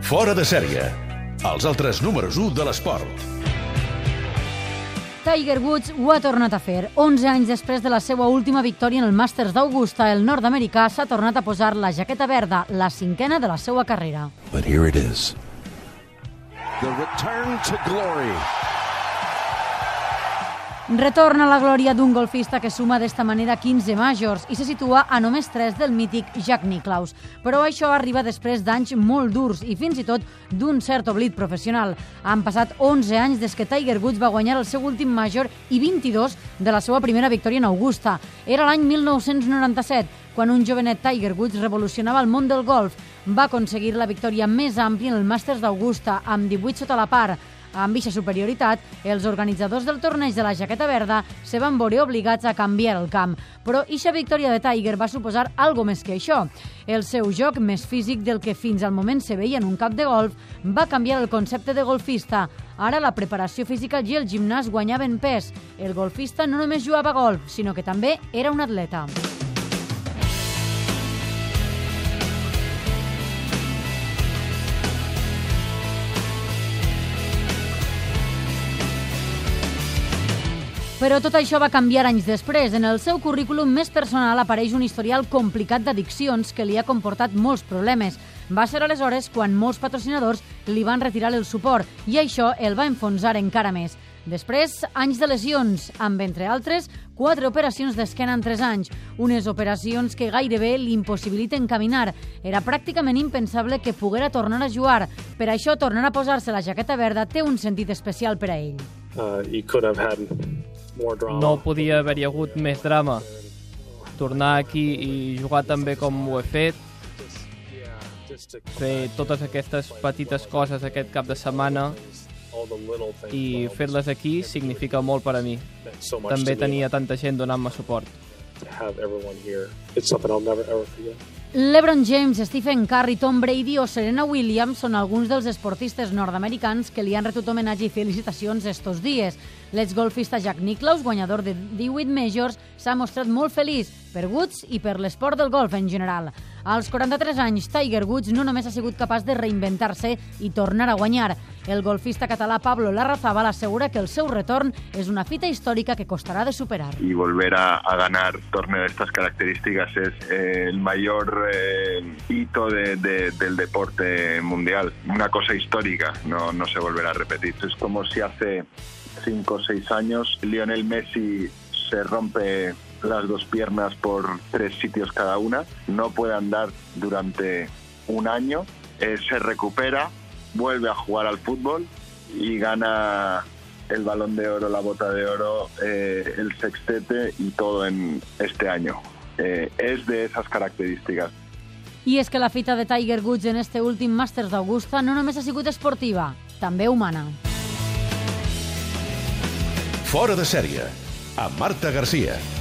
Fora de sèrie. Els altres números 1 de l'esport. Tiger Woods ho ha tornat a fer. 11 anys després de la seva última victòria en el Masters d'Augusta, el nord-americà s'ha tornat a posar la jaqueta verda, la 5a de la seva carrera. But here it is. The return to glory. Retorna a la glòria d'un golfista que suma d'esta manera 15 majors i se situa a només 3 del mític Jack Nicklaus. Però això arriba després d'anys molt durs i fins i tot d'un cert oblit professional. Han passat 11 anys des que Tiger Woods va guanyar el seu últim major i 22 de la seva primera victòria en Augusta. Era l'any 1997, quan un jovenet Tiger Woods revolucionava el món del golf. Va aconseguir la victòria més àmplia en el Masters d'Augusta, amb 18 sota la par. Amb eixa superioritat, els organitzadors del torneig de la jaqueta verda se van veure obligats a canviar el camp. Però eixa victòria de Tiger va suposar algo més que això. El seu joc, més físic del que fins al moment se veia en un camp de golf, va canviar el concepte de golfista. Ara la preparació física i el gimnàs guanyaven pes. El golfista no només jugava a golf, sinó que també era un atleta. Però tot això va canviar anys després. En el seu currículum més personal apareix un historial complicat d'addiccions que li ha comportat molts problemes. Va ser aleshores quan molts patrocinadors li van retirar el suport i això el va enfonsar encara més. Després, anys de lesions, amb, entre altres, 4 operacions d'esquena en 3 anys, unes operacions que gairebé l'impossibiliten caminar. Era pràcticament impensable que poguera tornar a jugar. Per això, tornar a posar-se la jaqueta verda té un sentit especial per a ell. No podia haver-hi hagut més drama. Tornar aquí i jugar tan bé com ho he fet, fer totes aquestes petites coses aquest cap de setmana i fer-les aquí significa molt per a mi. També tenia tanta gent donant-me suport. LeBron James, Stephen Curry, Tom Brady o Serena Williams són alguns dels esportistes nord-americans que li han retut homenatge i felicitacions estos dies. L'exgolfista Jack Nicklaus, guanyador de 18 majors, s'ha mostrat molt feliç per Woods i per l'esport del golf en general. Als 43 anys, Tiger Woods no només ha sigut capaç de reinventar-se i tornar a guanyar. El golfista català Pablo Larrazábal assegura que el seu retorn és una fita històrica que costarà de superar. Y volver a ganar torneo de estas características es el mayor hito del deporte mundial. Una cosa histórica, no se volverá a repetir. Es como si hace 5 o 6 años Lionel Messi se rompe las 2 piernas por 3 sitios cada una, no puede andar durante un año, se recupera, vuelve a jugar al fútbol y gana el Balón de Oro, la Bota de Oro, el sextete y todo en este año. Es de esas características. I és que la fita de Tiger Woods en este últim Masters d'Augusta no només ha sigut esportiva, també humana. Fora de sèrie, amb Marta Garcia.